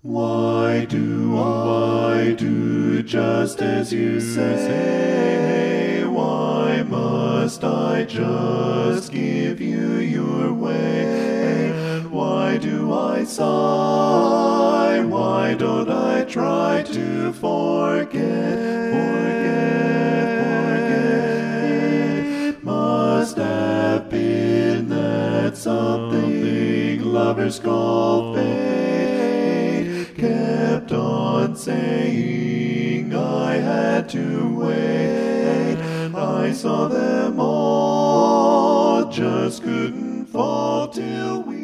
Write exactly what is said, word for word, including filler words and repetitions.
Why do I do just as you say? Why must I just give you your way? And why do I sigh? Why don't I try to forget, forget, forget? Must have been that something lovers call fate kept on saying I had to wait. I saw them all, just couldn't fall till we